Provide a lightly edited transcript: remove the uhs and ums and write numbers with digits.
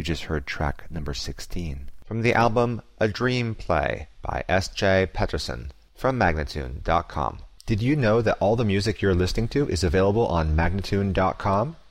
You just heard track number 16 from the album A Dream Play by S.J. Peterson from Magnatune.com. Did you know that all the music you're listening to is available on Magnatune.com?